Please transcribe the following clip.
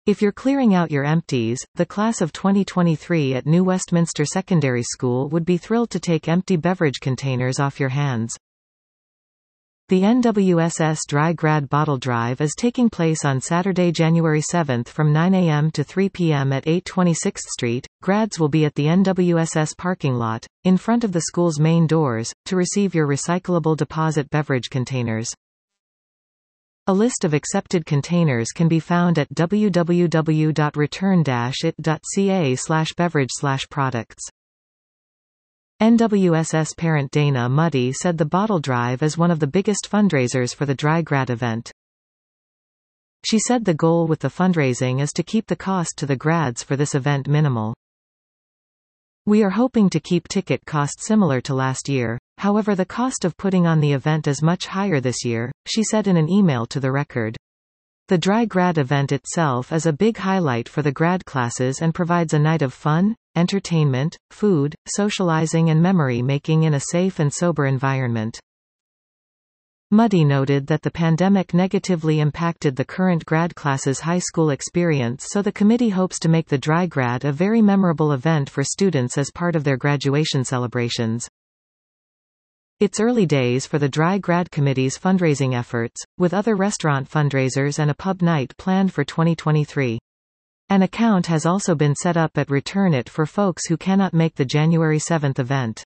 If you're clearing out your empties, the class of 2023 at New Westminster Secondary School would be thrilled to take empty beverage containers off your hands. The NWSS Dry Grad Bottle Drive is taking place on Saturday, January 7 from 9 a.m. to 3 p.m. at 826th Street. Grads will be at the NWSS parking lot, in front of the school's main doors, to receive your recyclable deposit beverage containers. A list of accepted containers can be found at www.return-it.ca/beverage/products. NWSS parent Dana Muddy said the bottle drive is one of the biggest fundraisers for the Dry Grad event. She said the goal with the fundraising is to keep the cost to the grads for this event minimal. We are hoping to keep ticket cost similar to last year, however the cost of putting on the event is much higher this year, she said in an email to the Record. The Dry Grad event itself is a big highlight for the grad classes and provides a night of fun, entertainment, food, socializing and memory making in a safe and sober environment. Muddy noted that the pandemic negatively impacted the current grad class's high school experience, so the committee hopes to make the Dry Grad a very memorable event for students as part of their graduation celebrations. It's early days for the Dry Grad Committee's fundraising efforts, with other restaurant fundraisers and a pub night planned for 2023. An account has also been set up at Return It for folks who cannot make the January 7 event.